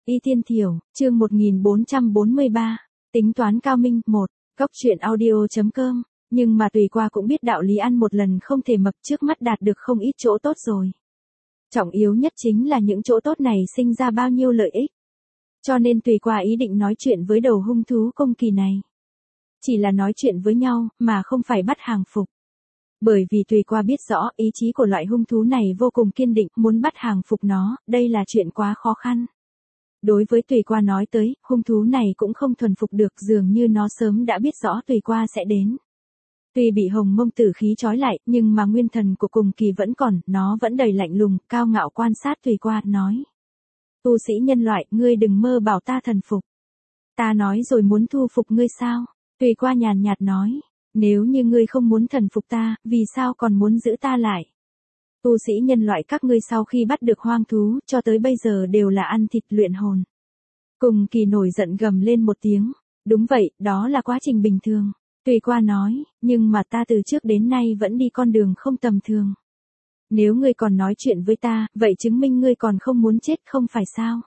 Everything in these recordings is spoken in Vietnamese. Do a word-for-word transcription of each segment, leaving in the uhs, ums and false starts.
Y Tiên Thiểu, chương một nghìn bốn trăm bốn mươi ba, tính toán cao minh, một, góc truyện audio.com, nhưng mà Tùy Qua cũng biết đạo lý ăn một lần không thể mập, trước mắt đạt được không ít chỗ tốt rồi. Trọng yếu nhất chính là những chỗ tốt này sinh ra bao nhiêu lợi ích. Cho nên Tùy Qua ý định nói chuyện với đầu hung thú Cung Kỳ này. Chỉ là nói chuyện với nhau, mà không phải bắt hàng phục. Bởi vì Tùy Qua biết rõ ý chí của loại hung thú này vô cùng kiên định, muốn bắt hàng phục nó, đây là chuyện quá khó khăn. Đối với Tùy Qua nói tới, hung thú này cũng không thuần phục được, dường như nó sớm đã biết rõ Tùy Qua sẽ đến. Tuy bị hồng mông tử khí trói lại, nhưng mà nguyên thần của Cung Kỳ vẫn còn, nó vẫn đầy lạnh lùng, cao ngạo quan sát Tùy Qua, nói. Tu sĩ nhân loại, ngươi đừng mơ bảo ta thần phục. Ta nói rồi muốn thu phục ngươi sao? Tùy Qua nhàn nhạt nói. Nếu như ngươi không muốn thần phục ta, vì sao còn muốn giữ ta lại? Tu sĩ nhân loại các ngươi sau khi bắt được hoang thú, cho tới bây giờ đều là ăn thịt luyện hồn. Cung Kỳ nổi giận gầm lên một tiếng. Đúng vậy, đó là quá trình bình thường. Tùy Qua nói, nhưng mà ta từ trước đến nay vẫn đi con đường không tầm thường. Nếu ngươi còn nói chuyện với ta, vậy chứng minh ngươi còn không muốn chết không phải sao?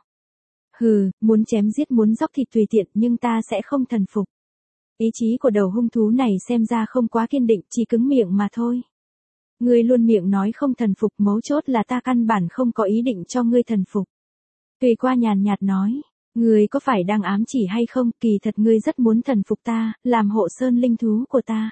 Hừ, muốn chém giết muốn dóc thịt tùy tiện nhưng ta sẽ không thần phục. Ý chí của đầu hung thú này xem ra không quá kiên định, chỉ cứng miệng mà thôi. Ngươi luôn miệng nói không thần phục, mấu chốt là ta căn bản không có ý định cho ngươi thần phục. Tùy Qua nhàn nhạt nói, ngươi có phải đang ám chỉ hay không, kỳ thật ngươi rất muốn thần phục ta, làm hộ sơn linh thú của ta.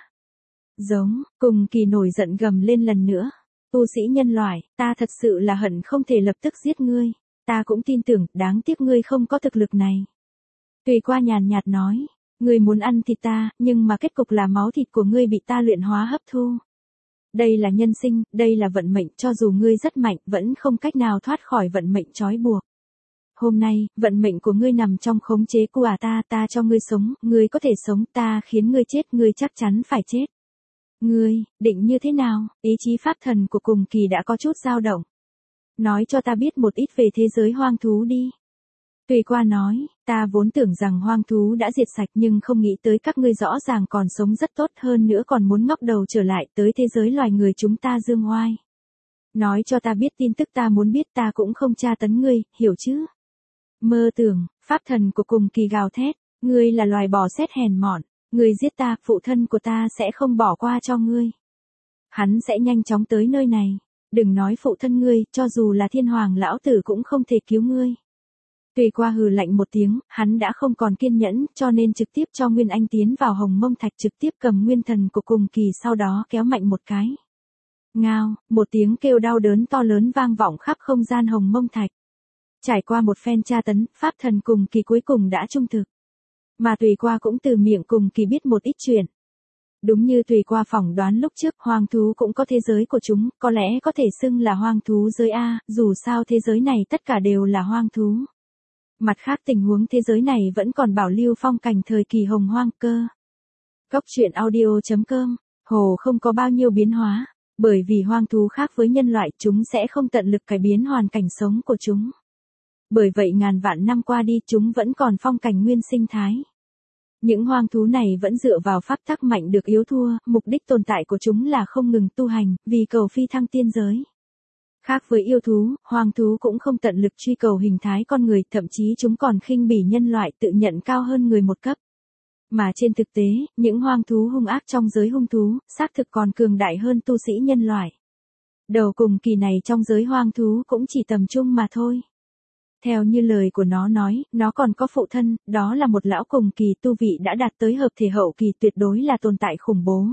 Giống, Cung Kỳ nổi giận gầm lên lần nữa. Tu sĩ nhân loại, ta thật sự là hận không thể lập tức giết ngươi. Ta cũng tin tưởng, đáng tiếc ngươi không có thực lực này. Tùy Qua nhàn nhạt nói, ngươi muốn ăn thịt ta, nhưng mà kết cục là máu thịt của ngươi bị ta luyện hóa hấp thu. Đây là nhân sinh, đây là vận mệnh, cho dù ngươi rất mạnh, vẫn không cách nào thoát khỏi vận mệnh trói buộc. Hôm nay, vận mệnh của ngươi nằm trong khống chế của ta, ta cho ngươi sống, ngươi có thể sống, ta khiến ngươi chết, ngươi chắc chắn phải chết. Ngươi, định như thế nào? Ý chí pháp thần của Cung Kỳ đã có chút dao động. Nói cho ta biết một ít về thế giới hoang thú đi. Tùy Qua nói, ta vốn tưởng rằng hoang thú đã diệt sạch nhưng không nghĩ tới các ngươi rõ ràng còn sống rất tốt, hơn nữa còn muốn ngóc đầu trở lại tới thế giới loài người chúng ta dương oai. Nói cho ta biết tin tức ta muốn biết, ta cũng không tra tấn ngươi, hiểu chứ? Mơ tưởng, pháp thần của Cung Kỳ gào thét, ngươi là loài bò xét hèn mọn, ngươi giết ta, phụ thân của ta sẽ không bỏ qua cho ngươi. Hắn sẽ nhanh chóng tới nơi này, đừng nói phụ thân ngươi, cho dù là thiên hoàng lão tử cũng không thể cứu ngươi. Tùy Qua hừ lạnh một tiếng, hắn đã không còn kiên nhẫn, cho nên trực tiếp cho Nguyên Anh tiến vào hồng mông thạch, trực tiếp cầm nguyên thần của Cung Kỳ, sau đó kéo mạnh một cái. Ngao, một tiếng kêu đau đớn to lớn vang vọng khắp không gian hồng mông thạch. Trải qua một phen tra tấn, pháp thần Cung Kỳ cuối cùng đã trung thực. Mà Tùy Qua cũng từ miệng Cung Kỳ biết một ít chuyện. Đúng như Tùy Qua phỏng đoán lúc trước, hoang thú cũng có thế giới của chúng, có lẽ có thể xưng là hoang thú giới A, dù sao thế giới này tất cả đều là hoang thú. Mặt khác tình huống thế giới này vẫn còn bảo lưu phong cảnh thời kỳ hồng hoang cơ. Góc truyện audio.com, hồ không có bao nhiêu biến hóa, bởi vì hoang thú khác với nhân loại, chúng sẽ không tận lực cải biến hoàn cảnh sống của chúng. Bởi vậy ngàn vạn năm qua đi chúng vẫn còn phong cảnh nguyên sinh thái. Những hoang thú này vẫn dựa vào pháp tắc mạnh được yếu thua, mục đích tồn tại của chúng là không ngừng tu hành, vì cầu phi thăng tiên giới. Khác với yêu thú, hoang thú cũng không tận lực truy cầu hình thái con người, thậm chí chúng còn khinh bỉ nhân loại, tự nhận cao hơn người một cấp. Mà trên thực tế, những hoang thú hung ác trong giới hung thú, xác thực còn cường đại hơn tu sĩ nhân loại. Đầu Cung Kỳ này trong giới hoang thú cũng chỉ tầm trung mà thôi. Theo như lời của nó nói, nó còn có phụ thân, đó là một lão Cung Kỳ tu vị đã đạt tới hợp thể hậu kỳ, tuyệt đối là tồn tại khủng bố.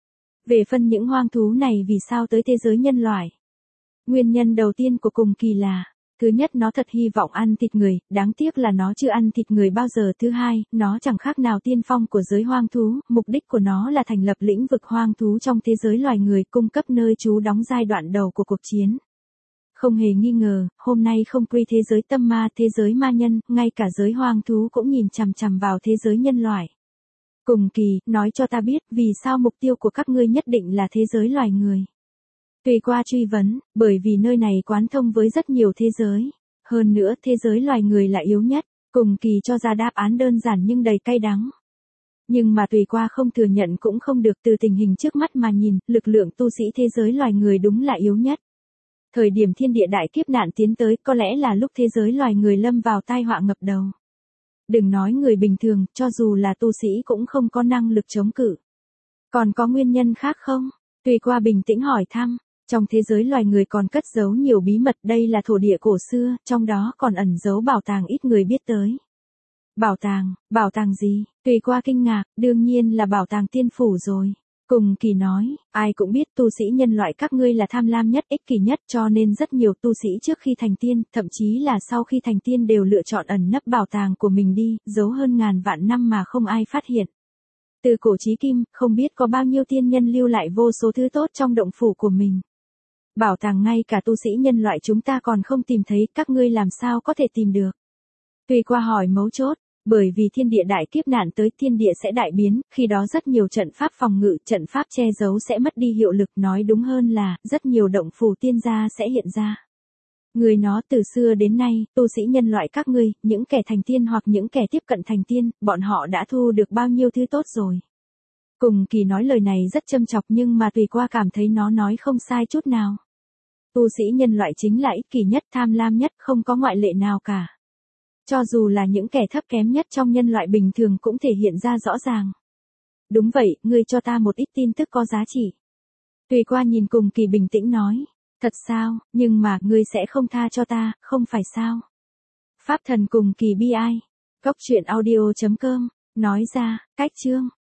Về phân những hoang thú này vì sao tới thế giới nhân loại? Nguyên nhân đầu tiên của Cung Kỳ là, thứ nhất nó thật hy vọng ăn thịt người, đáng tiếc là nó chưa ăn thịt người bao giờ. Thứ hai, nó chẳng khác nào tiên phong của giới hoang thú, mục đích của nó là thành lập lĩnh vực hoang thú trong thế giới loài người, cung cấp nơi trú đóng giai đoạn đầu của cuộc chiến. Không hề nghi ngờ, hôm nay không quy thế giới tâm ma, thế giới ma nhân, ngay cả giới hoang thú cũng nhìn chằm chằm vào thế giới nhân loại. Cung Kỳ, nói cho ta biết, vì sao mục tiêu của các ngươi nhất định là thế giới loài người? Tùy Qua truy vấn, bởi vì nơi này quán thông với rất nhiều thế giới. Hơn nữa, thế giới loài người là yếu nhất. Cung Kỳ cho ra đáp án đơn giản nhưng đầy cay đắng. Nhưng mà Tùy Qua không thừa nhận cũng không được, từ tình hình trước mắt mà nhìn, lực lượng tu sĩ thế giới loài người đúng là yếu nhất. Thời điểm thiên địa đại kiếp nạn tiến tới có lẽ là lúc thế giới loài người lâm vào tai họa ngập đầu. Đừng nói người bình thường, cho dù là tu sĩ cũng không có năng lực chống cự. Còn có nguyên nhân khác không? Tùy Qua bình tĩnh hỏi thăm. Trong thế giới loài người còn cất giấu nhiều bí mật, đây là thổ địa cổ xưa, trong đó còn ẩn giấu bảo tàng ít người biết tới. Bảo tàng, bảo tàng gì? Tùy Qua kinh ngạc, đương nhiên là bảo tàng tiên phủ rồi. Cùng Kỳ nói, ai cũng biết tu sĩ nhân loại các ngươi là tham lam nhất, ích kỷ nhất, cho nên rất nhiều tu sĩ trước khi thành tiên, thậm chí là sau khi thành tiên đều lựa chọn ẩn nấp bảo tàng của mình đi, giấu hơn ngàn vạn năm mà không ai phát hiện. Từ cổ chí kim, không biết có bao nhiêu tiên nhân lưu lại vô số thứ tốt trong động phủ của mình. Bảo tàng ngay cả tu sĩ nhân loại chúng ta còn không tìm thấy, các ngươi làm sao có thể tìm được? Tùy Qua hỏi mấu chốt, bởi vì thiên địa đại kiếp nạn tới, thiên địa sẽ đại biến, khi đó rất nhiều trận pháp phòng ngự, trận pháp che giấu sẽ mất đi hiệu lực, nói đúng hơn là, rất nhiều động phủ tiên gia sẽ hiện ra. Người nó từ xưa đến nay, tu sĩ nhân loại các ngươi, những kẻ thành tiên hoặc những kẻ tiếp cận thành tiên, bọn họ đã thu được bao nhiêu thứ tốt rồi. Cùng Kỳ nói lời này rất châm chọc nhưng mà Tùy Qua cảm thấy nó nói không sai chút nào. Tu sĩ nhân loại chính là ích kỷ nhất, tham lam nhất, không có ngoại lệ nào cả. Cho dù là những kẻ thấp kém nhất trong nhân loại bình thường cũng thể hiện ra rõ ràng. Đúng vậy, ngươi cho ta một ít tin tức có giá trị. Tùy Qua nhìn Cùng Kỳ bình tĩnh nói. Thật sao, nhưng mà ngươi sẽ không tha cho ta, không phải sao? Pháp thần Cùng Kỳ bi ai. Cốc truyện audio chấm com, nói ra, cách chương.